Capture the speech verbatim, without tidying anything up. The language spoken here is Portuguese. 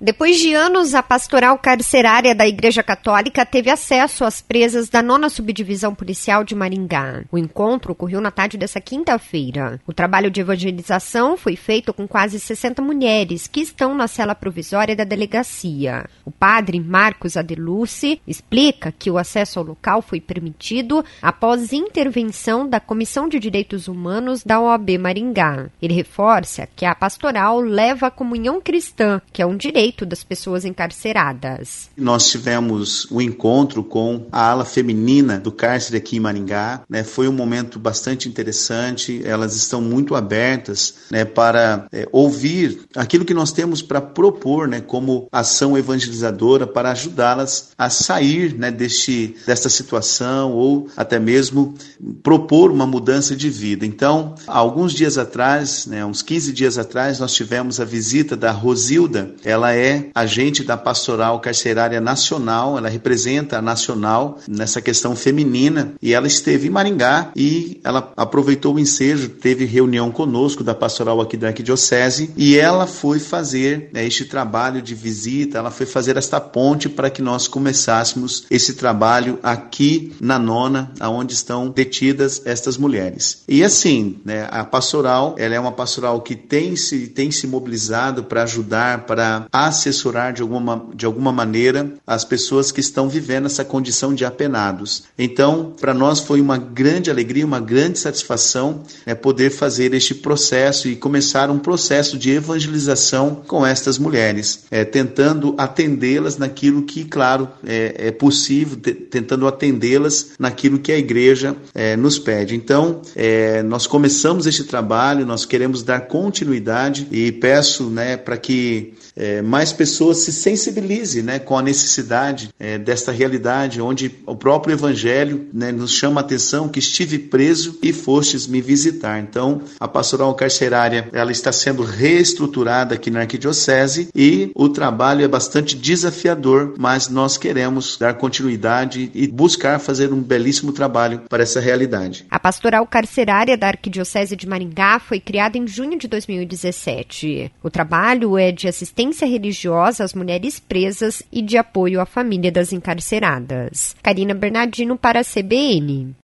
Depois de anos, a pastoral carcerária da Igreja Católica teve acesso às presas da nona Subdivisão Policial de Maringá. O encontro ocorreu na tarde dessa quinta-feira. O trabalho de evangelização foi feito com quase sessenta mulheres que estão na cela provisória da delegacia. O padre Marcos Adelucci explica que o acesso ao local foi permitido após intervenção da Comissão de Direitos Humanos da O A B Maringá. Ele reforça que a pastoral leva a comunhão cristã, que é um direito das pessoas encarceradas. Nós tivemos um encontro com a ala feminina do cárcere aqui em Maringá, né? Foi um momento bastante interessante, elas estão muito abertas, né, para é, ouvir aquilo que nós temos para propor, né, como ação evangelizadora para ajudá-las a sair, né, deste, desta situação ou até mesmo propor uma mudança de vida. Então, há alguns dias atrás, né, uns quinze dias atrás, nós tivemos a visita da Rosilda. Ela é agente da Pastoral Carcerária Nacional, ela representa a Nacional nessa questão feminina e ela esteve em Maringá e ela aproveitou o ensejo, teve reunião conosco da Pastoral aqui da Arquidiocese e ela foi fazer, né, este trabalho de visita, ela foi fazer esta ponte para que nós começássemos esse trabalho aqui na nona, onde estão detidas estas mulheres. E assim, né, a Pastoral, ela é uma pastoral que tem se, tem se mobilizado para ajudar, para assessorar de alguma, de alguma maneira as pessoas que estão vivendo essa condição de apenados. Então, para nós foi uma grande alegria, uma grande satisfação, né, poder fazer este processo e começar um processo de evangelização com estas mulheres, é, tentando atendê-las naquilo que, claro, é, é possível, t- tentando atendê-las naquilo que a igreja é, nos pede. Então, é, nós começamos este trabalho, nós queremos dar continuidade e peço, né, para que é, mais pessoas se sensibilizem, né, com a necessidade é, desta realidade, onde o próprio Evangelho, né, nos chama a atenção que estive preso e fostes me visitar. Então, a pastoral carcerária ela está sendo reestruturada aqui na Arquidiocese e o trabalho é bastante desafiador, mas nós queremos dar continuidade e buscar fazer um belíssimo trabalho para essa realidade. A pastoral carcerária da Arquidiocese de Maringá foi criada em junho de dois mil e dezessete. O trabalho é de assistência religiosa às mulheres presas e de apoio à família das encarceradas. Karina Bernardino para a C B N.